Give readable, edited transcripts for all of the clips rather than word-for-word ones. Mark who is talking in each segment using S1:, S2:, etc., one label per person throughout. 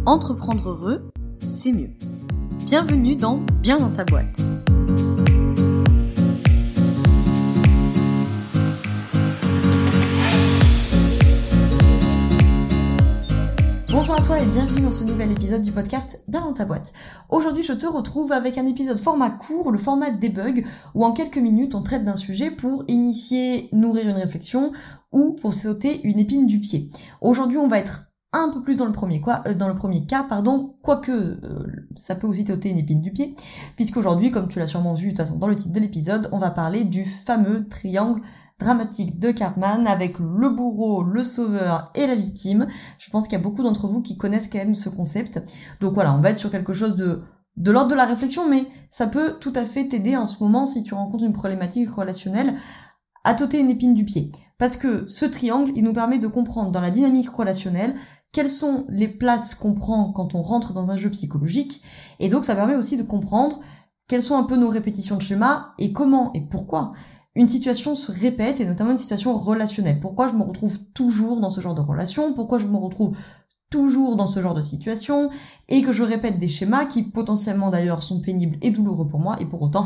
S1: Entreprendre heureux, c'est mieux. Bienvenue dans Bien dans ta boîte. Bonjour à toi et bienvenue dans ce nouvel épisode du podcast Bien dans ta boîte. Aujourd'hui, je te retrouve avec un épisode format court, le format debug, où en quelques minutes, on traite d'un sujet pour initier, nourrir une réflexion ou pour sauter une épine du pied. Aujourd'hui, on va être un peu plus dans le premier cas, quoique ça peut aussi t'ôter une épine du pied, puisqu'aujourd'hui, comme tu l'as sûrement vu de toute façon dans le titre de l'épisode, on va parler du fameux triangle dramatique de Karpman avec le bourreau, le sauveur et la victime. Je pense qu'il y a beaucoup d'entre vous qui connaissent quand même ce concept. Donc voilà, on va être sur quelque chose de l'ordre de la réflexion, mais ça peut tout à fait t'aider en ce moment si tu rencontres une problématique relationnelle à t'ôter une épine du pied. Parce que ce triangle, il nous permet de comprendre dans la dynamique relationnelle quelles sont les places qu'on prend quand on rentre dans un jeu psychologique, et donc ça permet aussi de comprendre quelles sont un peu nos répétitions de schéma, et comment et pourquoi une situation se répète, et notamment une situation relationnelle. Pourquoi je me retrouve toujours dans ce genre de relation, pourquoi je me retrouve toujours dans ce genre de situation, et que je répète des schémas qui potentiellement d'ailleurs sont pénibles et douloureux pour moi, et pour autant,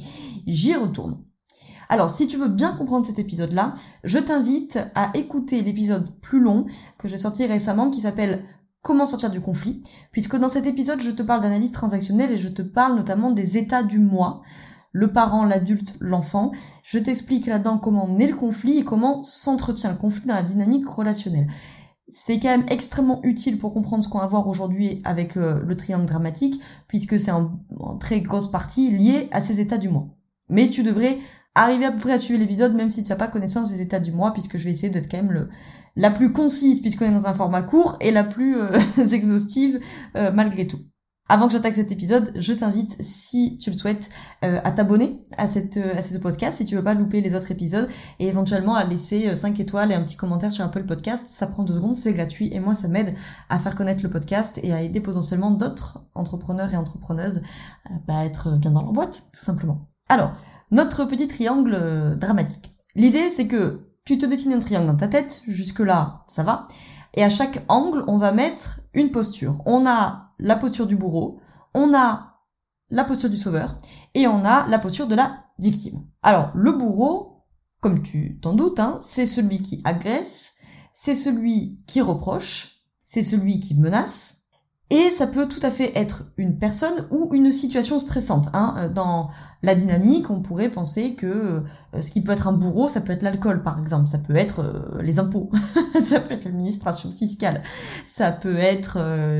S1: j'y retourne. Alors, si tu veux bien comprendre cet épisode-là, je t'invite à écouter l'épisode plus long que j'ai sorti récemment qui s'appelle « Comment sortir du conflit ?» puisque dans cet épisode, je te parle d'analyse transactionnelle et je te parle notamment des états du moi, le parent, l'adulte, l'enfant. Je t'explique là-dedans comment naît le conflit et comment s'entretient le conflit dans la dynamique relationnelle. C'est quand même extrêmement utile pour comprendre ce qu'on va voir aujourd'hui avec le triangle dramatique, puisque c'est en très grosse partie lié à ces états du moi. Mais tu devrais arriver à peu près à suivre l'épisode même si tu n'as pas connaissance des états du moi, puisque je vais essayer d'être quand même la plus concise puisqu'on est dans un format court et la plus exhaustive malgré tout. Avant que j'attaque cet épisode, je t'invite, si tu le souhaites, à t'abonner à ce podcast si tu veux pas louper les autres épisodes, et éventuellement à laisser 5 étoiles et un petit commentaire sur Apple Podcast. Ça prend 2 secondes, c'est gratuit et moi ça m'aide à faire connaître le podcast et à aider potentiellement d'autres entrepreneurs et entrepreneuses à être bien dans leur boîte, tout simplement. Alors, notre petit triangle dramatique. L'idée, c'est que tu te dessines un triangle dans ta tête, jusque-là, ça va, et à chaque angle, on va mettre une posture. On a la posture du bourreau, on a la posture du sauveur, et on a la posture de la victime. Alors, le bourreau, comme tu t'en doutes, c'est celui qui agresse, c'est celui qui reproche, c'est celui qui menace, et ça peut tout à fait être une personne ou une situation stressante. Dans la dynamique, on pourrait penser que ce qui peut être un bourreau, ça peut être l'alcool par exemple, ça peut être les impôts, ça peut être l'administration fiscale, ça peut être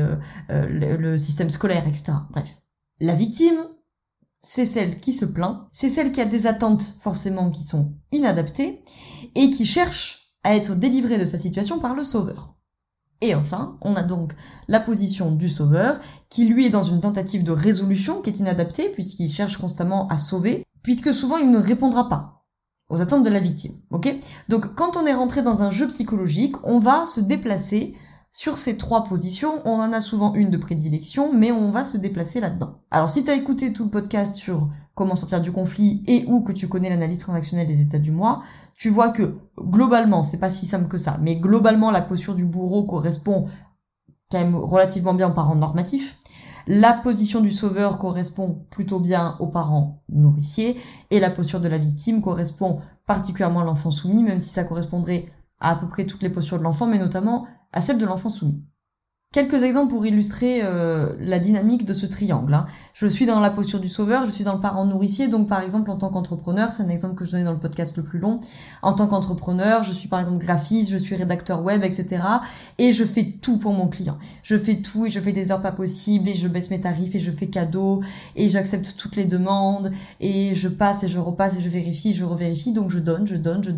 S1: le système scolaire, etc. Bref. La victime, c'est celle qui se plaint, c'est celle qui a des attentes forcément qui sont inadaptées et qui cherche à être délivrée de sa situation par le sauveur. Et enfin, on a donc la position du sauveur, qui lui est dans une tentative de résolution qui est inadaptée, puisqu'il cherche constamment à sauver, puisque souvent il ne répondra pas aux attentes de la victime, ok ? Donc quand on est rentré dans un jeu psychologique, on va se déplacer sur ces 3 positions, on en a souvent une de prédilection, mais on va se déplacer là-dedans. Alors si t'as écouté tout le podcast sur comment sortir du conflit et ou que tu connais l'analyse transactionnelle des états du moi, tu vois que globalement, c'est pas si simple que ça, mais globalement la posture du bourreau correspond quand même relativement bien aux parents normatifs, la position du sauveur correspond plutôt bien aux parents nourriciers, et la posture de la victime correspond particulièrement à l'enfant soumis, même si ça correspondrait à peu près toutes les postures de l'enfant, mais notamment à celle de l'enfant soumis. Quelques exemples pour illustrer la dynamique de ce triangle. Je suis dans la posture du sauveur, je suis dans le parent nourricier, donc par exemple en tant qu'entrepreneur, c'est un exemple que je donnais dans le podcast le plus long, en tant qu'entrepreneur, je suis par exemple graphiste, je suis rédacteur web, etc. Et je fais tout pour mon client. Je fais tout et je fais des heures pas possibles et je baisse mes tarifs et je fais cadeau et j'accepte toutes les demandes et je passe et je repasse et je vérifie et je revérifie, donc je donne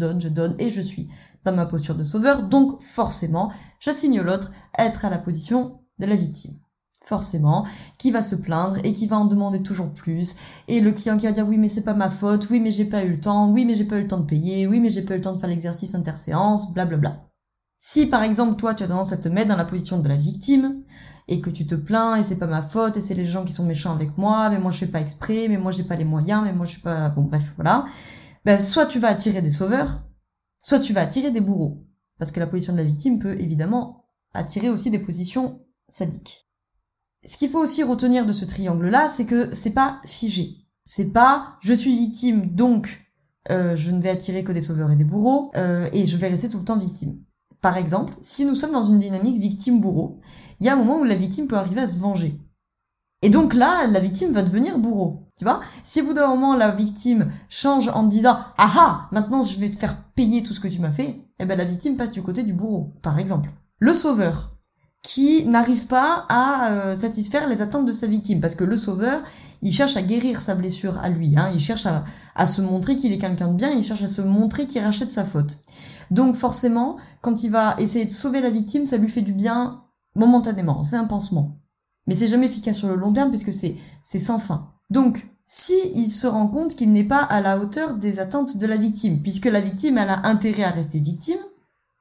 S1: et je suis dans ma posture de sauveur, donc forcément, j'assigne l'autre à être à la position de la victime. Forcément, qui va se plaindre et qui va en demander toujours plus, et le client qui va dire oui mais c'est pas ma faute, oui mais j'ai pas eu le temps, oui mais j'ai pas eu le temps de payer, oui mais j'ai pas eu le temps de faire l'exercice interséance, blablabla. Si par exemple toi tu as tendance à te mettre dans la position de la victime, et que tu te plains et c'est pas ma faute et c'est les gens qui sont méchants avec moi, mais moi je fais pas exprès, mais moi j'ai pas les moyens, mais moi je suis pas... Bon bref, voilà. Soit tu vas attirer des sauveurs, soit tu vas attirer des bourreaux. Parce que la position de la victime peut évidemment attirer aussi des positions sadique. Ce qu'il faut aussi retenir de ce triangle-là, c'est que c'est pas figé. C'est pas je suis victime, donc je ne vais attirer que des sauveurs et des bourreaux, et je vais rester tout le temps victime. Par exemple, si nous sommes dans une dynamique victime-bourreau, il y a un moment où la victime peut arriver à se venger. Et donc là, la victime va devenir bourreau. Tu vois ? Si au bout d'un moment, la victime change en disant « Ah ah, maintenant je vais te faire payer tout ce que tu m'as fait », eh ben la victime passe du côté du bourreau, par exemple. Le sauveur, qui n'arrive pas à satisfaire les attentes de sa victime, parce que le sauveur, il cherche à guérir sa blessure à lui, hein, il cherche à se montrer qu'il est quelqu'un de bien, il cherche à se montrer qu'il rachète sa faute. Donc forcément, quand il va essayer de sauver la victime, ça lui fait du bien momentanément, c'est un pansement. Mais c'est jamais efficace sur le long terme puisque c'est sans fin. Donc, si il se rend compte qu'il n'est pas à la hauteur des attentes de la victime, puisque la victime, elle a intérêt à rester victime, d'accord ?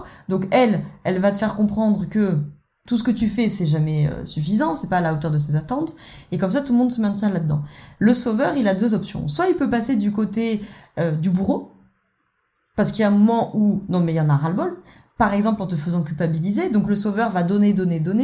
S1: Donc elle va te faire comprendre que tout ce que tu fais, c'est jamais suffisant, c'est pas à la hauteur de ses attentes, et comme ça, tout le monde se maintient là-dedans. Le sauveur, il a deux options. Soit il peut passer du côté du bourreau, parce qu'il y a un moment où, non mais il y en a ras-le-bol, par exemple en te faisant culpabiliser, donc le sauveur va donner,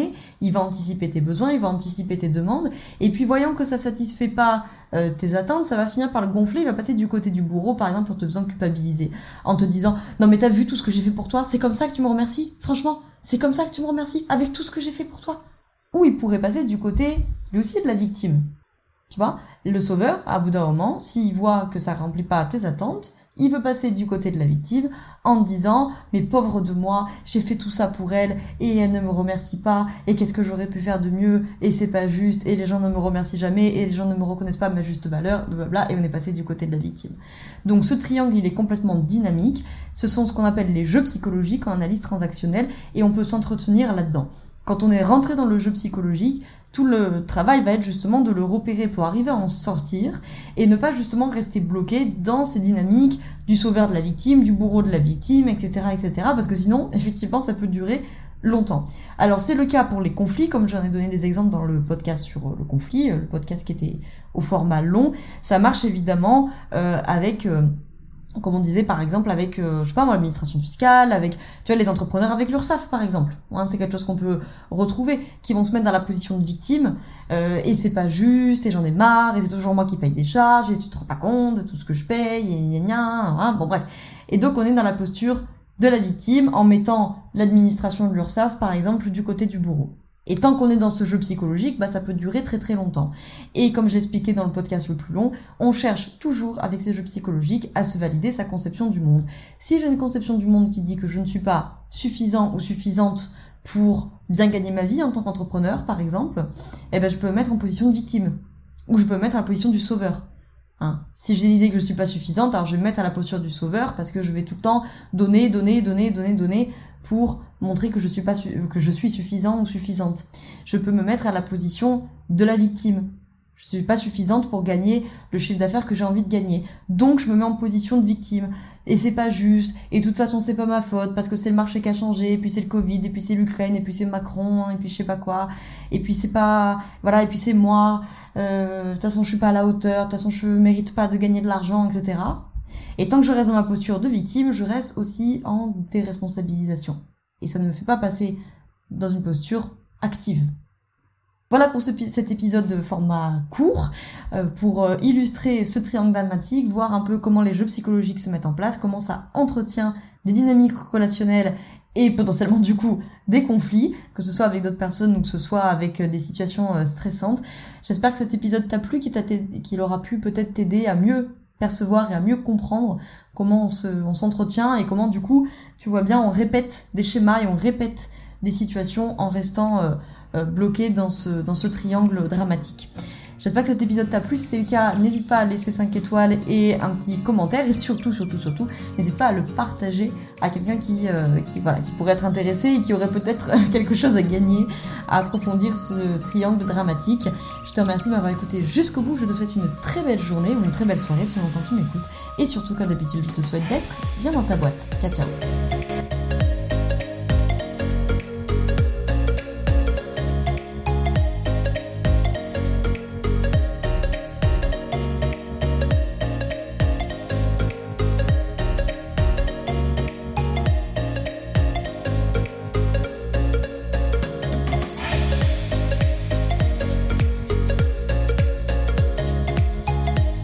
S1: il va anticiper tes besoins, il va anticiper tes demandes, et puis voyant que ça satisfait pas tes attentes, ça va finir par le gonfler, il va passer du côté du bourreau, par exemple en te faisant culpabiliser, en te disant « Non mais t'as vu tout ce que j'ai fait pour toi, c'est comme ça que tu me remercies, franchement, c'est comme ça que tu me remercies, avec tout ce que j'ai fait pour toi ». Ou il pourrait passer du côté, lui aussi, de la victime. Tu vois, le sauveur, à bout d'un moment, s'il voit que ça remplit pas tes attentes, il veut passer du côté de la victime en disant « Mais pauvre de moi, j'ai fait tout ça pour elle et elle ne me remercie pas et qu'est-ce que j'aurais pu faire de mieux et c'est pas juste et les gens ne me remercient jamais et les gens ne me reconnaissent pas ma juste valeur, blablabla » et on est passé du côté de la victime. Donc ce triangle, il est complètement dynamique. Ce sont ce qu'on appelle les jeux psychologiques en analyse transactionnelle et on peut s'entretenir là-dedans. Quand on est rentré dans le jeu psychologique, tout le travail va être justement de le repérer pour arriver à en sortir et ne pas justement rester bloqué dans ces dynamiques du sauveur de la victime, du bourreau de la victime, etc., etc., parce que sinon, effectivement, ça peut durer longtemps. Alors, c'est le cas pour les conflits, comme j'en ai donné des exemples dans le podcast sur le conflit, le podcast qui était au format long. Ça marche évidemment avec... comme on disait par exemple avec je sais pas moi l'administration fiscale, avec tu vois les entrepreneurs avec l'URSSAF par exemple, hein, c'est quelque chose qu'on peut retrouver, qui vont se mettre dans la position de victime et c'est pas juste et j'en ai marre et c'est toujours moi qui paye des charges et tu te rends pas compte de tout ce que je paye et gna, hein, bon bref, et donc on est dans la posture de la victime en mettant l'administration de l'URSSAF par exemple du côté du bourreau. Et tant qu'on est dans ce jeu psychologique, ça peut durer très très longtemps. Et comme je l'expliquais dans le podcast le plus long, on cherche toujours avec ces jeux psychologiques à se valider sa conception du monde. Si j'ai une conception du monde qui dit que je ne suis pas suffisant ou suffisante pour bien gagner ma vie en tant qu'entrepreneur, par exemple, je peux me mettre en position de victime. Ou je peux me mettre à la position du sauveur. Hein. Si j'ai l'idée que je suis pas suffisante, alors je vais me mettre à la posture du sauveur parce que je vais tout le temps donner pour montrer que je suis suffisant ou suffisante. Je peux me mettre à la position de la victime. Je suis pas suffisante pour gagner le chiffre d'affaires que j'ai envie de gagner. Donc je me mets en position de victime. Et c'est pas juste. Et de toute façon c'est pas ma faute parce que c'est le marché qui a changé. Et puis c'est le Covid. Et puis c'est l'Ukraine. Et puis c'est Macron. Et puis je sais pas quoi. Et puis c'est pas, voilà. Et puis c'est moi. De toute façon je suis pas à la hauteur. De toute façon je mérite pas de gagner de l'argent, etc. Et tant que je reste dans ma posture de victime, je reste aussi en déresponsabilisation. Et ça ne me fait pas passer dans une posture active. Voilà pour cet épisode de format court, pour illustrer ce triangle dalmatique, voir un peu comment les jeux psychologiques se mettent en place, comment ça entretient des dynamiques relationnelles et potentiellement du coup des conflits, que ce soit avec d'autres personnes ou que ce soit avec des situations stressantes. J'espère que cet épisode t'a plu, qu'il aura pu peut-être t'aider à mieux percevoir et à mieux comprendre comment on s'entretient et comment du coup, tu vois bien, on répète des schémas et on répète des situations en restant bloqué dans ce triangle dramatique. J'espère que cet épisode t'a plu. Si c'est le cas, n'hésite pas à laisser 5 étoiles et un petit commentaire et surtout, n'hésite pas à le partager à quelqu'un qui pourrait être intéressé et qui aurait peut-être quelque chose à gagner à approfondir ce triangle dramatique. Je te remercie de m'avoir écouté jusqu'au bout. Je te souhaite une très belle journée ou une très belle soirée selon quand tu m'écoutes. Et surtout, comme d'habitude, je te souhaite d'être bien dans ta boîte. Ciao, ciao.